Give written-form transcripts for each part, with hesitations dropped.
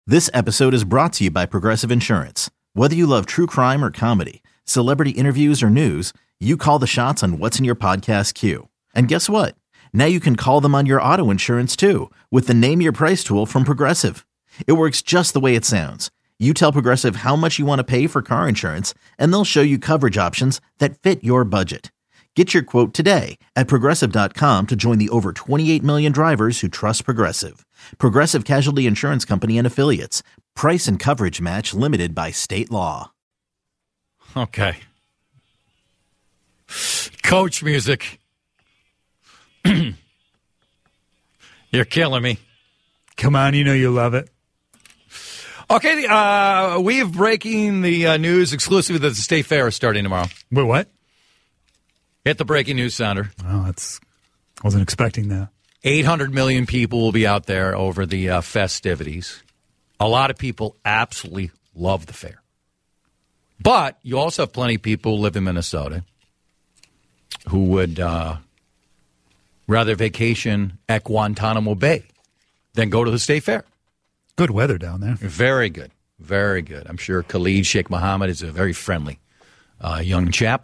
This episode is brought to you by Progressive Insurance. Whether you love true crime or comedy, celebrity interviews or news, you call the shots on what's in your podcast queue. And guess what? Now you can call them on your auto insurance too with the Name Your Price tool from Progressive. It works just the way it sounds. You tell Progressive how much you want to pay for car insurance, and they'll show you coverage options that fit your budget. Get your quote today at Progressive.com to join the over 28 million drivers who trust Progressive. Progressive Casualty Insurance Company and Affiliates. Price and coverage match limited by state law. Okay. Coach music. You're killing me. Come on, you know you love it. Okay, we have breaking the news exclusively that the State Fair is starting tomorrow. Wait, what? Hit the breaking news sounder. Oh, I wasn't expecting that. 800 million people will be out there over the festivities. A lot of people absolutely love the fair. But you also have plenty of people who live in Minnesota who would rather vacation at Guantanamo Bay than go to the State Fair. Good weather down there. Very good. Very good. I'm sure Khalid Sheikh Mohammed is a very friendly young chap.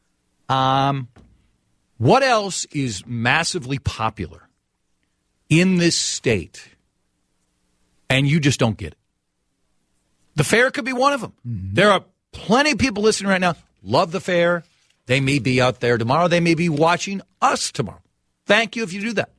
What else is massively popular in this state, and you just don't get it? The fair could be one of them. Mm-hmm. There are plenty of people listening right now, love the fair. They may be out there tomorrow. They may be watching us tomorrow. Thank you if you do that.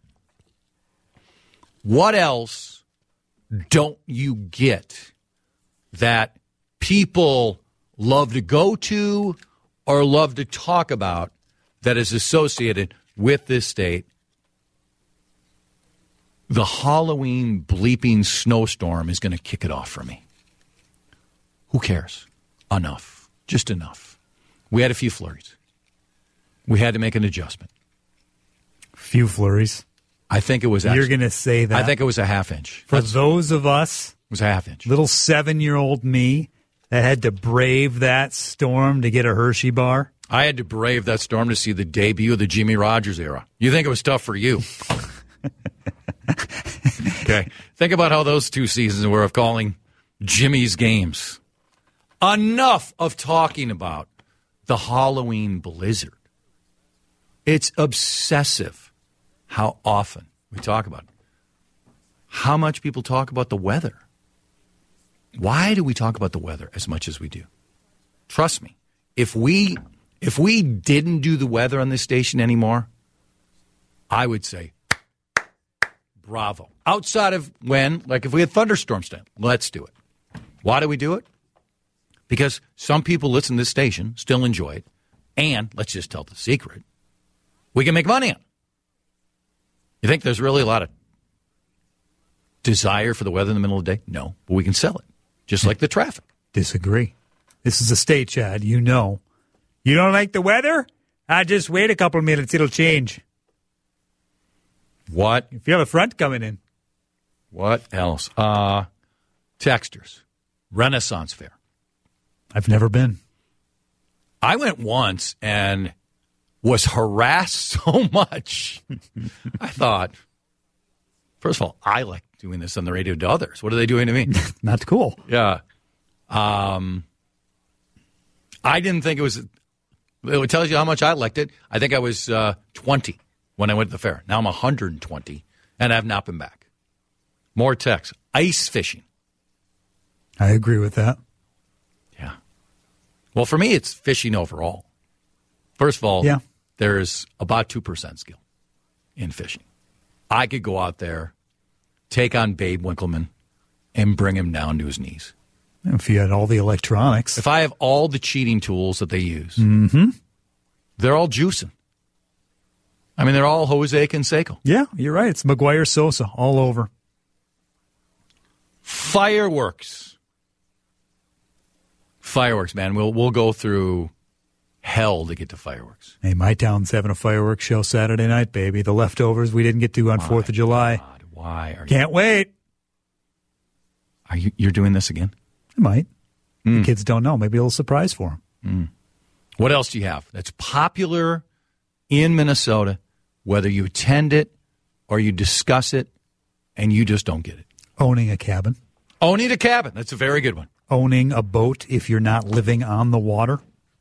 What else don't you get that people love to go to or love to talk about that is associated with this state? The Halloween bleeping snowstorm is going to kick it off for me. Who cares? Enough. Just enough. We had a few flurries. We had to make an adjustment. Few flurries. I think it was You're going to say that. I think it was a half inch. For those of us, it was a half inch. Little 7-year-old me that had to brave that storm to get a Hershey bar. I had to brave that storm to see the debut of the Jimmy Rogers era. You think it was tough for you? Okay. Think about how those 2 seasons were of calling Jimmy's games. Enough of talking about the Halloween blizzard. It's obsessive how often we talk about it. How much people talk about the weather. Why do we talk about the weather as much as we do? Trust me, if we didn't do the weather on this station anymore, I would say, bravo. Outside of when, like if we had thunderstorms then, let's do it. Why do we do it? Because some people listen to this station, still enjoy it, and let's just tell the secret, we can make money on it. You think there's really a lot of desire for the weather in the middle of the day? No, but we can sell it, just like the traffic. Disagree. This is a state, Chad. You know. You don't like the weather? Just wait a couple of minutes. It'll change. What? If you have a front coming in. What else? Texters. Renaissance Fair. I've never been. I went once and was harassed so much. I thought, first of all, I like doing this on the radio to others. What are they doing to me? Not cool. Yeah. I didn't think it was. It tells you how much I liked it. I think I was 20 when I went to the fair. Now I'm 120, and I've not been back. More texts. Ice fishing. I agree with that. Yeah. Well, for me, it's fishing overall. First of all, there's about 2% skill in fishing. I could go out there, take on Babe Winkleman, and bring him down to his knees. If you had all the electronics. If I have all the cheating tools that they use, they're all juicing. I mean, they're all Jose Canseco. Yeah, you're right. It's Maguire Sosa all over. Fireworks. Fireworks, man. We'll go through hell to get to fireworks. Hey, my town's having a fireworks show Saturday night, baby. The leftovers we didn't get to on 4th of July. God, why are Can't wait. You're doing this again? I might. The kids don't know. Maybe a little surprise for them. What else do you have that's popular in Minnesota, whether you attend it or you discuss it and you just don't get it? Owning a cabin. Owning a cabin. That's a very good one. Owning a boat if you're not living on the water.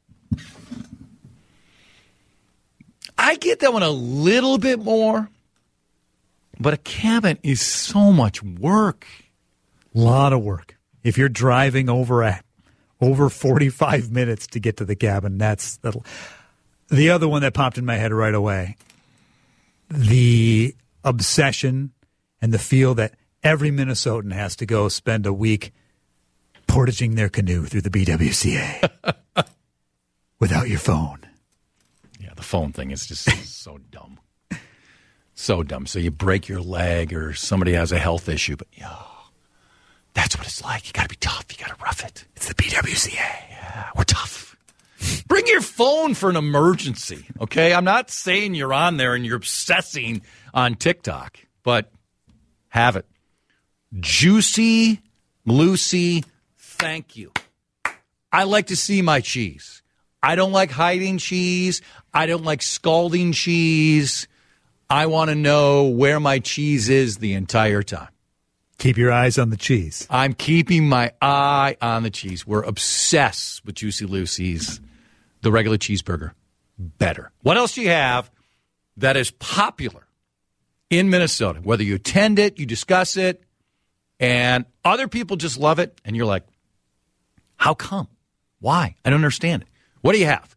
I get that one a little bit more, but a cabin is so much work. A lot of work. If you're driving over 45 minutes to get to the cabin, the other one that popped in my head right away. The obsession and the feel that every Minnesotan has to go spend a week portaging their canoe through the BWCA without your phone. Yeah, the phone thing is just so dumb. So dumb. So you break your leg or somebody has a health issue, but that's what it's like. You got to be tough. You got to rough it. It's the BWCA. Yeah, we're tough. Bring your phone for an emergency, okay? I'm not saying you're on there and you're obsessing on TikTok, but have it. Juicy, Lucy, thank you. I like to see my cheese. I don't like hiding cheese. I don't like scalding cheese. I want to know where my cheese is the entire time. Keep your eyes on the cheese. I'm keeping my eye on the cheese. We're obsessed with Juicy Lucy's, the regular cheeseburger, better. What else do you have that is popular in Minnesota? Whether you attend it, you discuss it, and other people just love it, and you're like, how come? Why? I don't understand it. What do you have?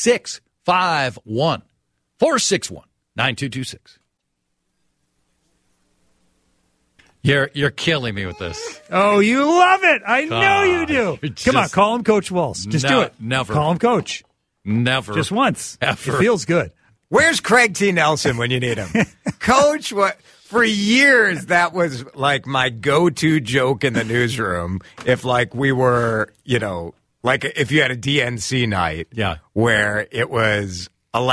651-461-9226. You're killing me with this. Oh, you love it. I know you do. Come on, call him Coach Walsh. Just do it. Never. Call him Coach. Never. Just once. Ever. It feels good. Where's Craig T. Nelson when you need him? Coach, for years, that was like my go-to joke in the newsroom. If like we were, like if you had a DNC night where it was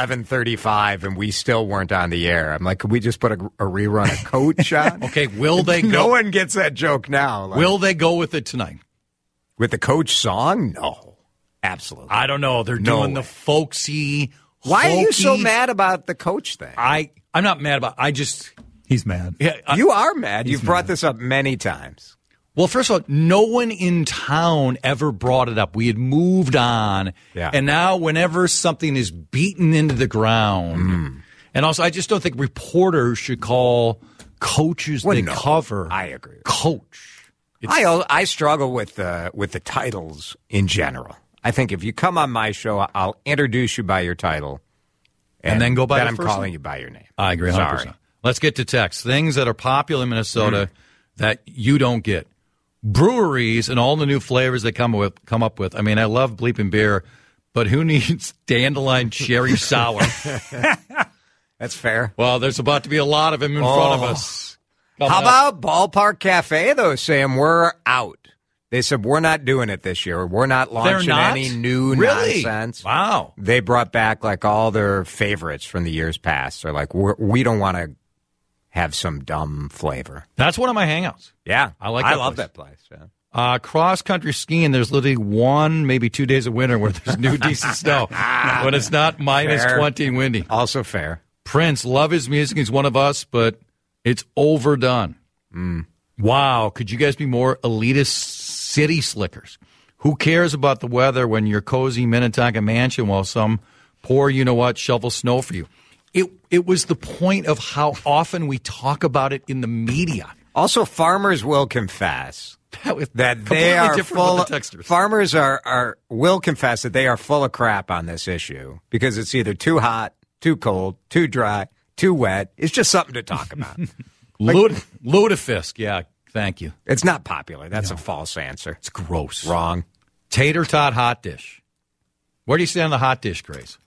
11:35 and we still weren't on the air. I'm like, could we just put a rerun of Coach on? Okay, will they go? No one gets that joke now. Like, will they go with it tonight? With the Coach song? No. Absolutely. I don't know. They're doing the folksy, Why are you so hokey- mad about the Coach thing? I'm not mad about it. He's mad. You are mad. You've brought this up many times. Well, first of all, no one in town ever brought it up. We had moved on. Yeah. And now whenever something is beaten into the ground, and also I just don't think reporters should call coaches cover. I agree. Coach. I struggle with the titles in general. I think if you come on my show, I'll introduce you by your title. And then go by then the I'm first calling name? you by your name. I agree 100%. Sorry. Let's get to text. Things that are popular in Minnesota that you don't get. Breweries and all the new flavors they come up with. I mean, I love bleeping beer, but who needs dandelion cherry sour? That's fair. Well, there's about to be a lot of them in front of us. How about Ballpark Cafe, though, Sam? We're out. They said, we're not doing it this year. We're not launching any new nonsense. Wow. They brought back, like, all their favorites from the years past. They're like, we don't want to have some dumb flavor. That's one of my hangouts. Yeah. I love that place. Yeah. Cross-country skiing, there's literally 1, maybe 2 days of winter where there's new decent snow. When it's not minus Fair. 20 and windy. Also fair. Prince, love his music. He's one of us, but it's overdone. Wow. Could you guys be more elitist city slickers? Who cares about the weather when you're cozy Minnetonka mansion while some poor you-know-what shovels snow for you? It was the point of how often we talk about it in the media. Also, farmers will confess that they are full. Farmers will confess that they are full of crap on this issue because it's either too hot, too cold, too dry, too wet. It's just something to talk about. Lutefisk, yeah, thank you. It's not popular. That's a false answer. It's gross. Wrong. Tater tot hot dish. Where do you stand on the hot dish craze?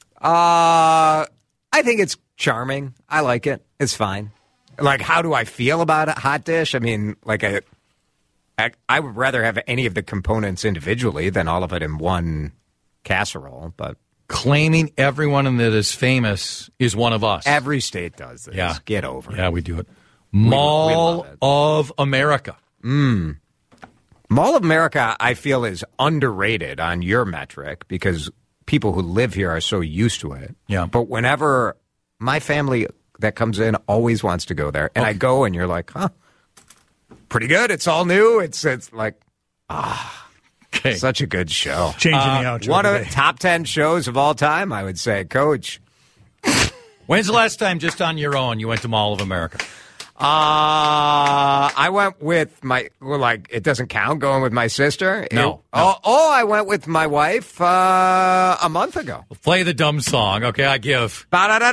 I think it's charming. I like it. It's fine. Like, how do I feel about a hot dish? I mean, like I would rather have any of the components individually than all of it in one casserole. But claiming everyone that is famous is one of us. Every state does this. Yeah. Get over it. Yeah, we do it. Mall of America. Mall of America, I feel, is underrated on your metric because people who live here are so used to it. Yeah. But whenever my family that comes in always wants to go there, and I go and you're like, huh. pretty good. It's all new. It's like Okay. such a good show. Changing the outro One of today. the top 10 shows of all time, I would say, Coach. When's the last time, just on your own, you went to Mall of America? I went with it doesn't count going with my sister. No. I went with my wife a month ago. Play the dumb song. Okay, I give.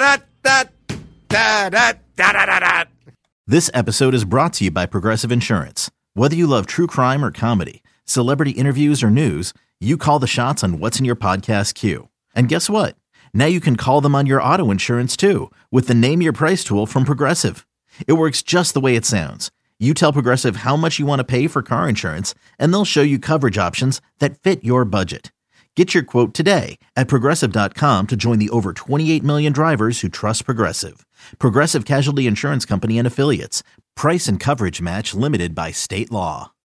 Ba-da-da-da-da-da-da-da-da-da. This episode is brought to you by Progressive Insurance. Whether you love true crime or comedy, celebrity interviews or news, you call the shots on what's in your podcast queue. And guess what? Now you can call them on your auto insurance too with the Name Your Price tool from Progressive. It works just the way it sounds. You tell Progressive how much you want to pay for car insurance, and they'll show you coverage options that fit your budget. Get your quote today at Progressive.com to join the over 28 million drivers who trust Progressive. Progressive Casualty Insurance Company and Affiliates. Price and coverage match limited by state law.